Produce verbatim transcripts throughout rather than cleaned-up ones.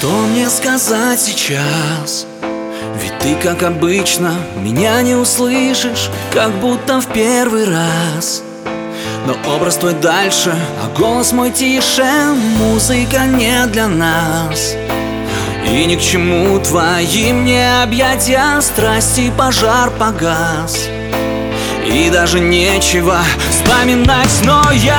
Что мне сказать сейчас? Ведь ты, как обычно, меня не услышишь, как будто в первый раз. Но образ твой дальше, а голос мой тише. Музыка не для нас. И ни к чему твои мне объятия, страсти пожар погас. И даже нечего вспоминать, но я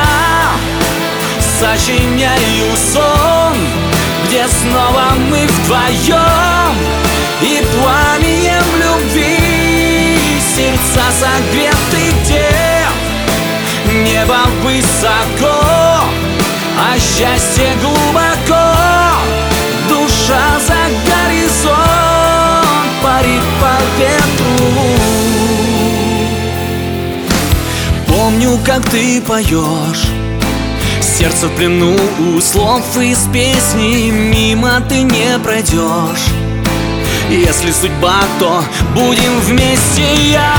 сочиняю сон, где снова мы вдвоем, и пламенем любви сердца согреты, где небо высоко, а счастье глубоко. Душа за горизонт парит по ветру. Помню, как ты поешь, сердце в плену у слов из песни, мимо ты не пройдешь. Если судьба, то будем вместе. Я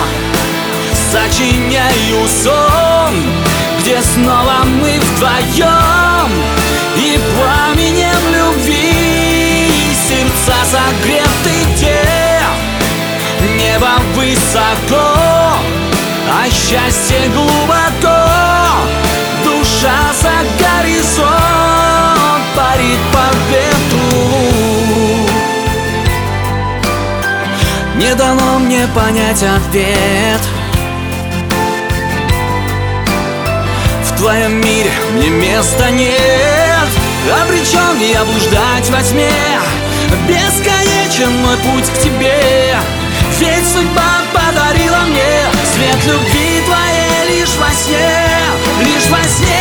сочиняю сон, где снова мы вдвоем, и пламенем любви сердца согреты, где небо высоко, а счастье глубоко. Душа за горизонт парит по ветру. Не дано мне понять ответ. В твоем мире мне места нет. Обречен я блуждать во тьме. Бесконечен мой путь к тебе. Ведь судьба подарила мне свет любви твоей лишь во сне. Лишь во сне.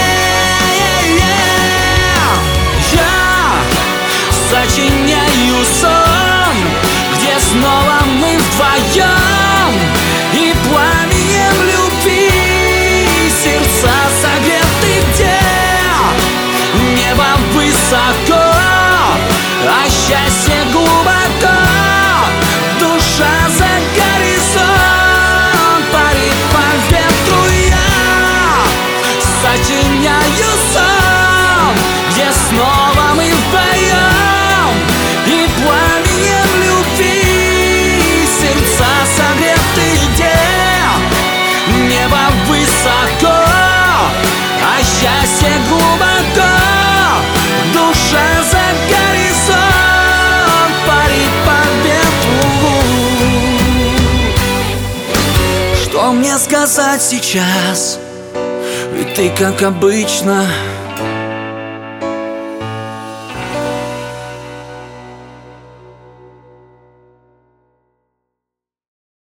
Я сочиняю сон, где снова мы вдвоем, и пламенем любви сердца согреты, где небо высоко, а счастье глубоко. Душа за горизонт парит по ветру. Я сочиняю сон, где снова мы вдвоем, и пламенем любви сердца согреты, где небо высоко, а счастье глубоко. Душа за горизонт парит по ветру. Что мне сказать сейчас? Ведь ты, как обычно,